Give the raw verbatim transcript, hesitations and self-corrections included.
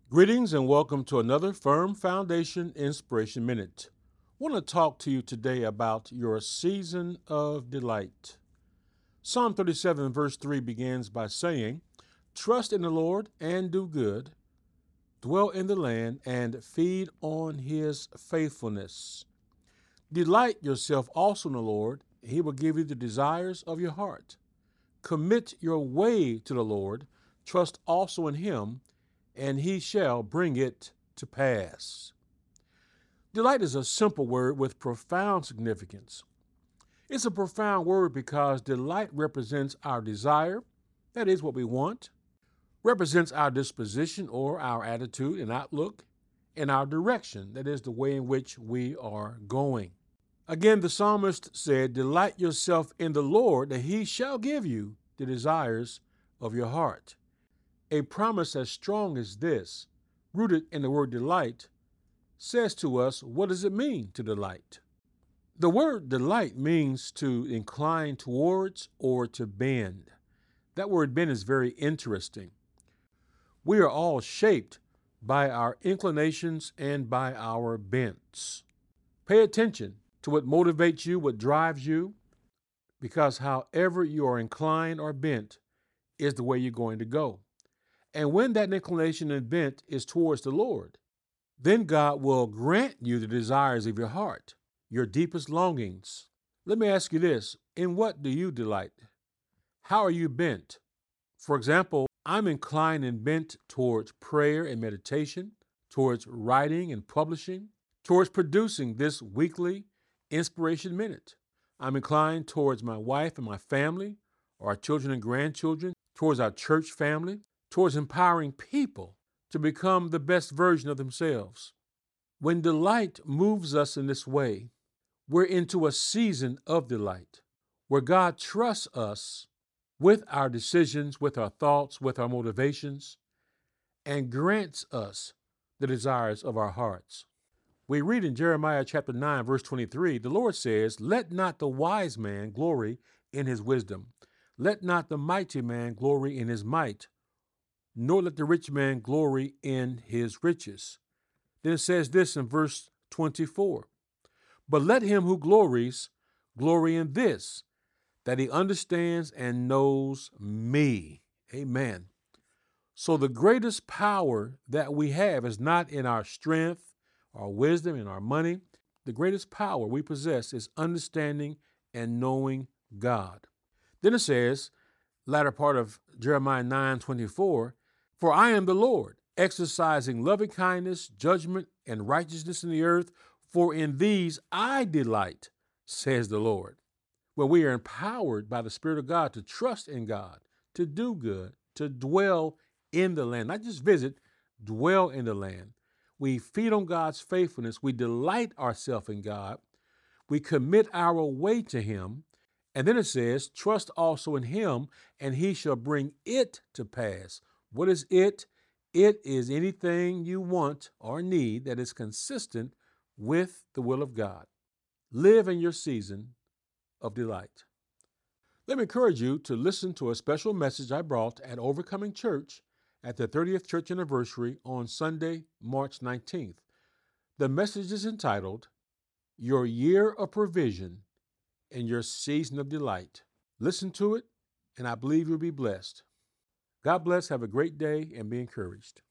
Greetings and welcome to another Firm Foundation Inspiration Minute. I want to talk to you today about your season of delight. Psalm thirty-seven verse three begins by saying, "Trust in the Lord and do good, dwell in the land and feed on his faithfulness. Delight yourself also in the Lord, and he will give you the desires of your heart. Commit your way to the Lord, trust also in him, and he shall bring it to pass." Delight is a simple word with profound significance. It's a profound word because delight represents our desire, that is what we want, represents our disposition or our attitude and outlook, and our direction, that is the way in which we are going. Again, the psalmist said, "Delight yourself in the Lord, and he shall give you the desires of your heart." A promise as strong as this, rooted in the word delight, says to us, what does it mean to delight? The word delight means to incline towards or to bend. That word bend is very interesting. We are all shaped by our inclinations and by our bents. Pay attention to what motivates you, what drives you, because however you are inclined or bent is the way you're going to go. And when that inclination and bent is towards the Lord, then God will grant you the desires of your heart, your deepest longings. Let me ask you this. In what do you delight? How are you bent? For example, I'm inclined and bent towards prayer and meditation, towards writing and publishing, towards producing this weekly Inspiration Minute. I'm inclined towards my wife and my family, or our children and grandchildren, towards our church family, towards empowering people to become the best version of themselves. When delight moves us in this way, we're into a season of delight where God trusts us with our decisions, with our thoughts, with our motivations, and grants us the desires of our hearts. We read in Jeremiah chapter nine, verse twenty-three, the Lord says, "Let not the wise man glory in his wisdom. Let not the mighty man glory in his might, nor let the rich man glory in his riches." Then it says this in verse twenty-four, "But let him who glories glory in this, that he understands and knows me." Amen. So the greatest power that we have is not in our strength, our wisdom, and our money. The greatest power we possess is understanding and knowing God. Then it says, latter part of Jeremiah nine twenty-four, "For I am the Lord, exercising loving kindness, judgment, and righteousness in the earth, for in these I delight, says the Lord." When we are empowered by the Spirit of God to trust in God, to do good, to dwell in the land, not just visit, dwell in the land. We feed on God's faithfulness. We delight ourselves in God. We commit our way to him. And then it says, "Trust also in him, and he shall bring it to pass." What is it? It is anything you want or need that is consistent with the will of God. Live in your season of delight. Let me encourage you to listen to a special message I brought at Overcoming Church at the thirtieth church anniversary on Sunday, March nineteenth. The message is entitled, "Your Year of Provision and Your Season of Delight." Listen to it, and I believe you'll be blessed. God bless. Have a great day and be encouraged.